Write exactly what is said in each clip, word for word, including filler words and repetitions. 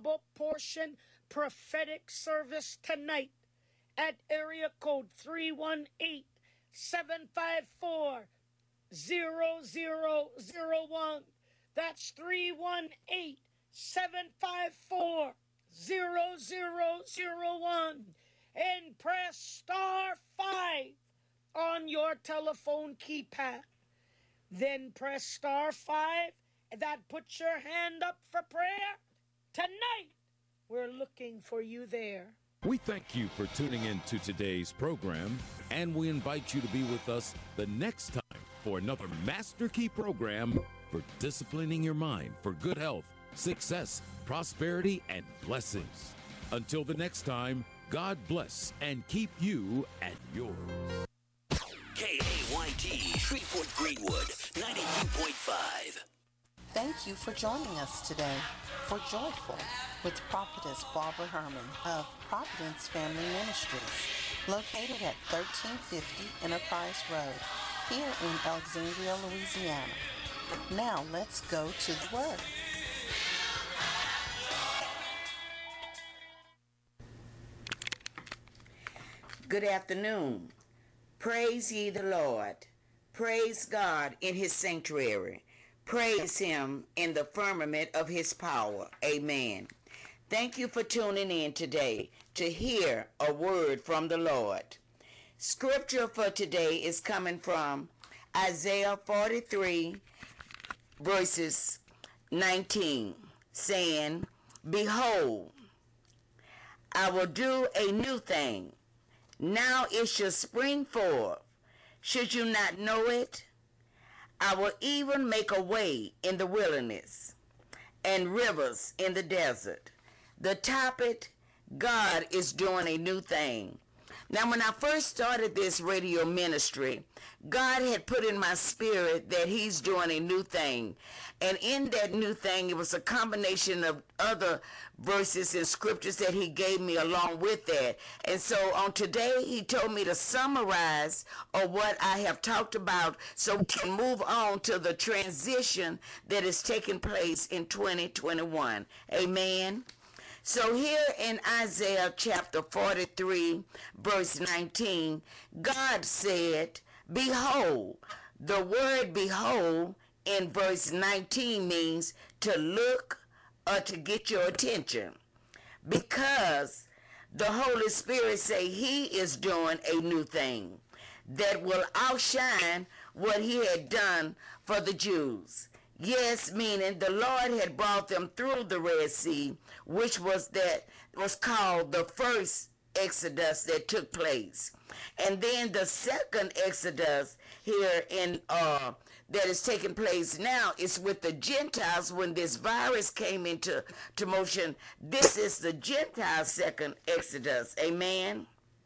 Bible portion prophetic service tonight at area code three one eight, seven five four, zero zero zero one. That's three one eight, seven five four, zero zero zero one. And press star five on your telephone keypad. Then press star five, and that puts your hand up for prayer. Tonight, we're looking for you there. We thank you for tuning in to today's program, and we invite you to be with us the next time for another Master Key program for disciplining your mind for good health, success, prosperity, and blessings. Until the next time, God bless and keep you and yours. K A Y T, Shreveport Greenwood, ninety-two point five. Thank you for joining us today for Joyful with Prophetess Barbara Herman of Providence Family Ministries, located at thirteen fifty Enterprise Road, here in Alexandria, Louisiana. Now let's go to the Word. Good afternoon. Praise ye the Lord. Praise God in his sanctuary. Praise him in the firmament of his power. Amen. Thank you for tuning in today to hear a word from the Lord. Scripture for today is coming from Isaiah forty-three, verses nineteen, saying, Behold, I will do a new thing. Now it shall spring forth. Should you not know it? I will even make a way in the wilderness and rivers in the desert. The topic, God is doing a new thing. Now, when I first started this radio ministry, God had put in my spirit that he's doing a new thing. And in that new thing, it was a combination of other verses and scriptures that he gave me along with that. And so on today, he told me to summarize of what I have talked about so we can move on to the transition that is taking place in twenty twenty-one. Amen. So here in Isaiah chapter forty-three, verse nineteen, God said, Behold. The word behold in verse nineteen means to look or to get your attention, because the Holy Spirit say he is doing a new thing that will outshine what he had done for the Jews. Yes, meaning the Lord had brought them through the Red Sea, which was that was called the first Exodus that took place. And then the second Exodus here in uh, that is taking place now is with the Gentiles when this virus came into to motion. This is the Gentile second Exodus. Amen.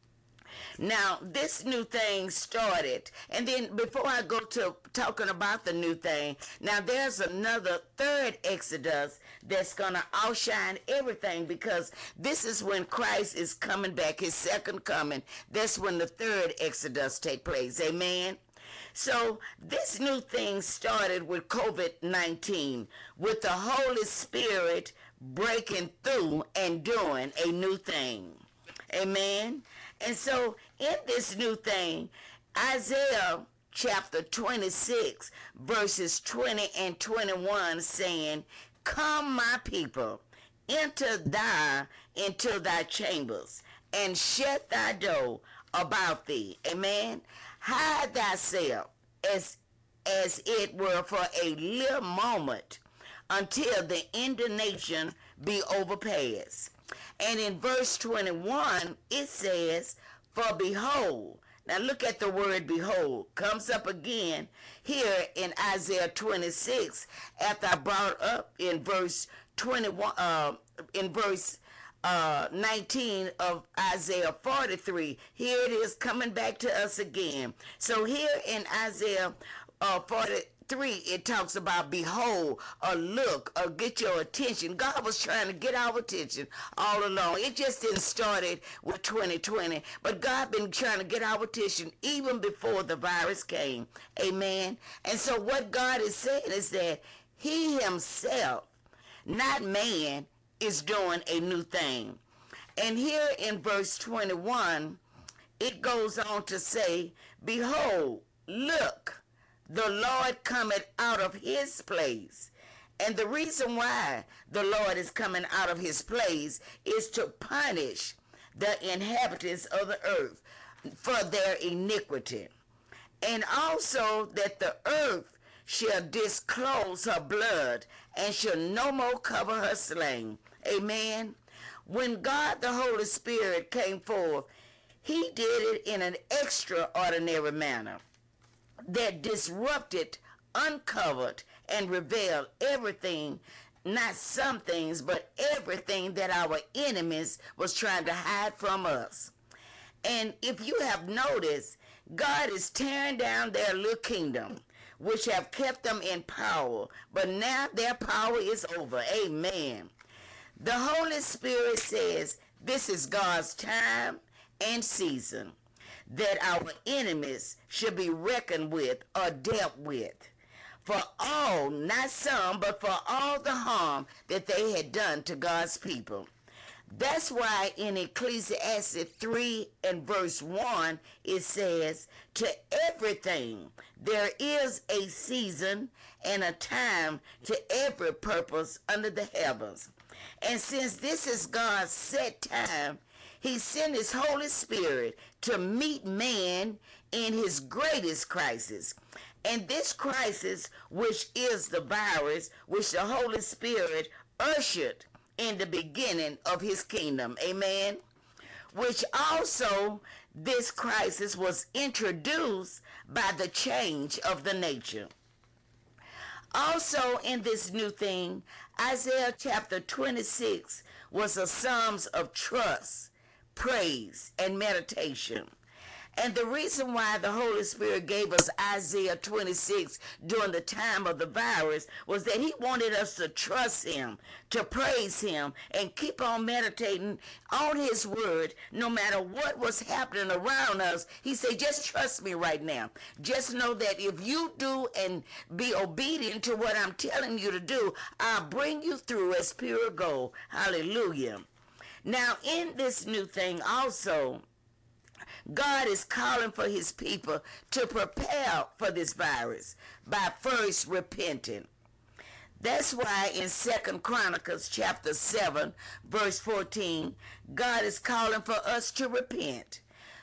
Now, this new thing started, and then before I go to talking about the new thing, now there's another third Exodus that's going to outshine everything, because this is when Christ is coming back, his second coming. That's when the third Exodus take place. Amen. So this new thing started with COVID nineteen, with the Holy Spirit breaking through and doing a new thing. Amen. And so in this new thing, Isaiah chapter twenty-six, verses twenty and twenty-one saying, Come, my people, enter thou into thy chambers, and shut thy door about thee. Amen. Hide thyself as, as it were for a little moment, until the indignation be overpassed. And in verse twenty-one, it says, For behold, now look at the word behold, comes up again here in Isaiah twenty-six, after I brought up in verse twenty-one, uh, in verse uh, nineteen of Isaiah forty-three. Here it is coming back to us again. So here in Isaiah uh, forty-three, it talks about behold, or look, or get your attention. God was trying to get our attention all along. It just didn't start it with twenty twenty, but God been trying to get our attention even before the virus came. Amen. And so what God is saying is that he himself, not man, is doing a new thing. And here in verse twenty-one, it goes on to say, behold, look, the Lord cometh out of his place. And the reason why the Lord is coming out of his place is to punish the inhabitants of the earth for their iniquity. And also that the earth shall disclose her blood and shall no more cover her slain. Amen. When God the Holy Spirit came forth, he did it in an extraordinary manner that disrupted, uncovered, and revealed everything, not some things, but everything that our enemies was trying to hide from us. And if you have noticed, God is tearing down their little kingdom, which have kept them in power, but now their power is over. Amen. The Holy Spirit says this is God's time and season, that our enemies should be reckoned with or dealt with for all, not some, but for all the harm that they had done to God's people. That's why in Ecclesiastes three and verse one, it says, to everything there is a season and a time to every purpose under the heavens. And since this is God's set time, he sent his Holy Spirit to meet man in his greatest crisis. And this crisis, which is the virus, which the Holy Spirit ushered in the beginning of his kingdom. Amen. Which also, this crisis was introduced by the change of the nature. Also in this new thing, Isaiah chapter twenty-six was a psalms of trust, praise, and meditation. And the reason why the Holy Spirit gave us Isaiah twenty-six during the time of the virus was that he wanted us to trust him, to praise him, and keep on meditating on his word no matter what was happening around us. He said, just trust me right now. Just know that if you do and be obedient to what I'm telling you to do, I'll bring you through as pure gold. Hallelujah. Now, in this new thing also, God is calling for his people to prepare for this virus by first repenting. That's why in Second Chronicles chapter seven, verse fourteen, God is calling for us to repent.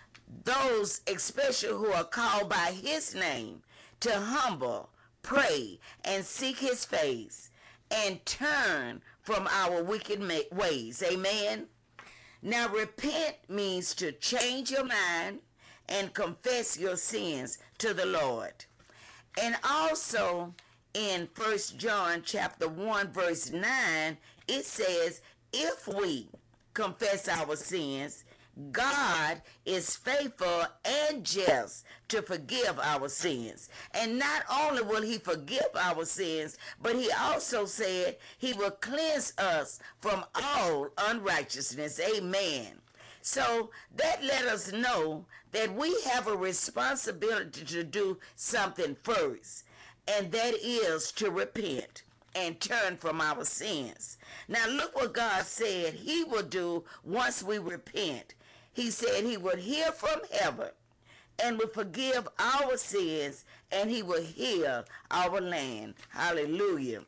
Those especially who are called by his name to humble, pray, and seek his face and turn from our wicked ways. Amen. Now, repent means to change your mind and confess your sins to the Lord. And also in First John chapter one, verse nine, it says, if we confess our sins, God is faithful and just to forgive our sins. And not only will he forgive our sins, but he also said he will cleanse us from all unrighteousness. Amen. So that let us know that we have a responsibility to do something first, and that is to repent and turn from our sins. Now look what God said he will do once we repent. He said he would hear from heaven and would forgive our sins, and he will heal our land. Hallelujah.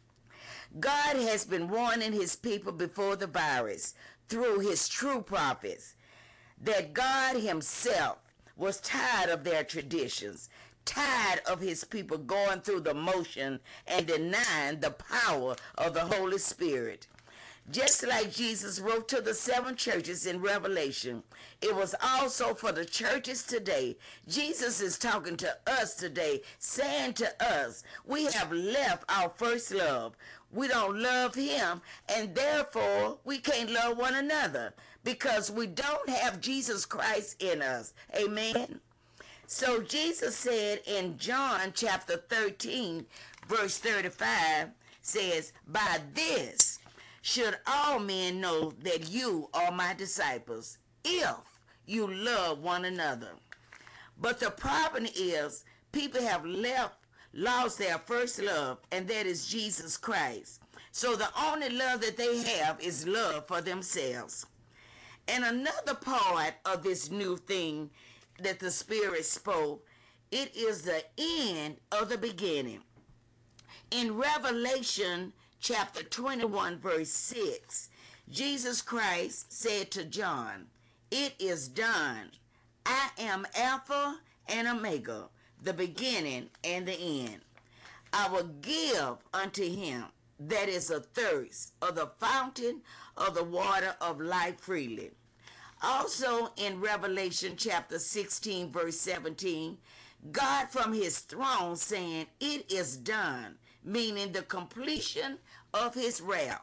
God has been warning his people before the virus through his true prophets that God himself was tired of their traditions, tired of his people going through the motion and denying the power of the Holy Spirit. Just like Jesus wrote to the seven churches in Revelation, it was also for the churches today. Jesus is talking to us today, saying to us, we have left our first love. We don't love him, and therefore we can't love one another because we don't have Jesus Christ in us. Amen. So Jesus said in John chapter thirteen, verse thirty-five, says, by this should all men know that you are my disciples, if you love one another. But the problem is, people have left, lost their first love, and that is Jesus Christ. So the only love that they have is love for themselves. And another part of this new thing that the Spirit spoke, it is the end of the beginning. In Revelation chapter twenty-one, verse six, Jesus Christ said to John, "It is done. I am Alpha and Omega, the beginning and the end. I will give unto him that is athirst of the fountain of the water of life freely." Also in Revelation chapter sixteen, verse seventeen, God from his throne saying, "It is done," meaning the completion of his wrath.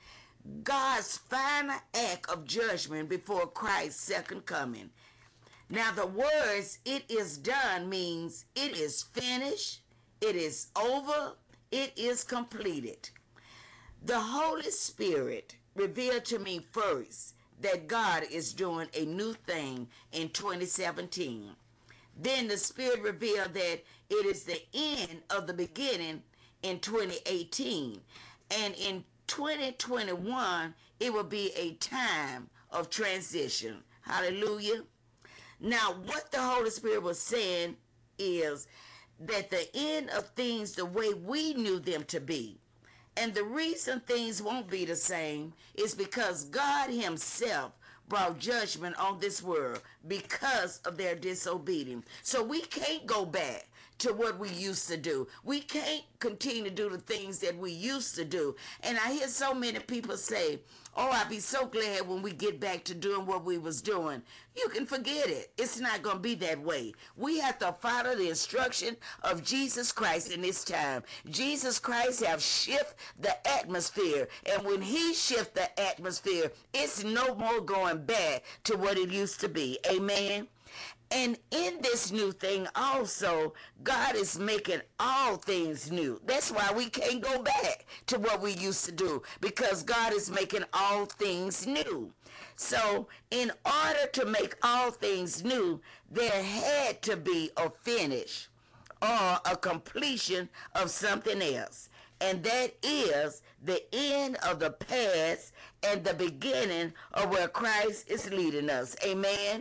God's final act of judgment before Christ's second coming. Now the words "it is done" means it is finished, it is over, it is completed. The Holy Spirit revealed to me first that God is doing a new thing in twenty seventeen. Then the Spirit revealed that it is the end of the beginning in twenty eighteen. And in twenty twenty-one, it will be a time of transition. Hallelujah. Now, what the Holy Spirit was saying is that the end of things the way we knew them to be, and the reason things won't be the same is because God himself brought judgment on this world because of their disobedience. So we can't go back to what we used to do. We can't continue to do the things that we used to do. And I hear so many people say, "Oh, I'd be so glad when we get back to doing what we was doing." You can forget it. It's not going to be that way. We have to follow the instruction of Jesus Christ in this time. Jesus Christ have shift the atmosphere. And when he shift the atmosphere, it's no more going back to what it used to be. Amen. And in this new thing also, God is making all things new. That's why we can't go back to what we used to do, because God is making all things new. So in order to make all things new, there had to be a finish or a completion of something else. And that is the end of the past and the beginning of where Christ is leading us. Amen.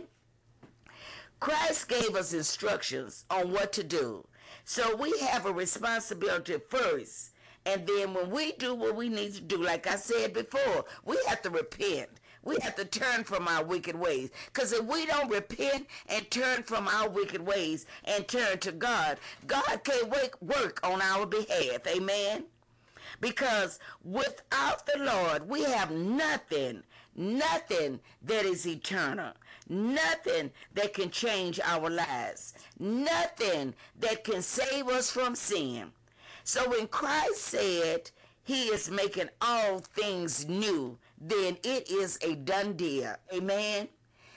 Christ gave us instructions on what to do. So we have a responsibility first. And then when we do what we need to do, like I said before, we have to repent. We have to turn from our wicked ways. Because if we don't repent and turn from our wicked ways and turn to God, God can't work on our behalf. Amen? Because without the Lord, we have nothing, nothing that is eternal. Nothing that can change our lives. Nothing that can save us from sin. So when Christ said he is making all things new, then it is a done deal. Amen.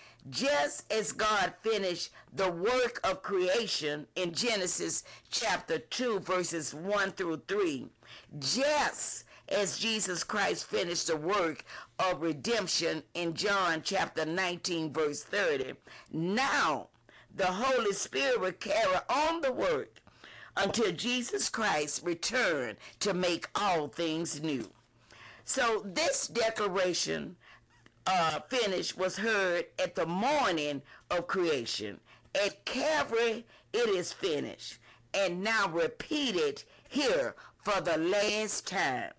Just as God finished the work of creation in Genesis chapter two, verses one through three, just as Jesus Christ finished the work of redemption in John chapter nineteen, verse thirty, now the Holy Spirit will carry on the work until Jesus Christ return to make all things new. So this declaration uh, finish was heard at the morning of creation. At Calvary, it is finished, and now repeated here for the last time.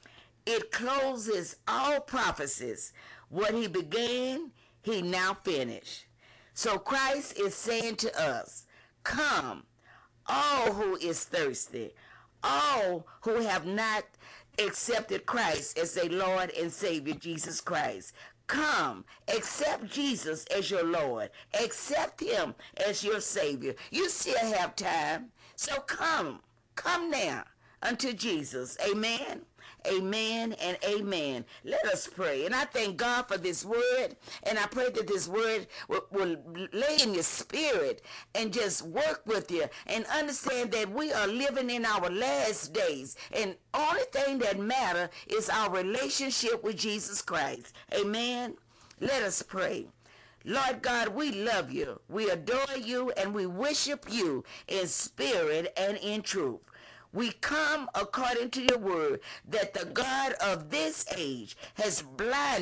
It closes all prophecies. What he began, he now finished. So Christ is saying to us, "Come, all who is thirsty, all who have not accepted Christ as their Lord and Savior, Jesus Christ. Come, accept Jesus as your Lord. Accept him as your Savior. You still have time. So come, come now unto Jesus." Amen. Amen and amen. Let us pray. And I thank God for this word. And I pray that this word will, will lay in your spirit and just work with you and understand that we are living in our last days. And only thing that matters is our relationship with Jesus Christ. Amen. Let us pray. Lord God, we love you, we adore you, and we worship you in spirit and in truth. We come according to your word that the God of this age has blinded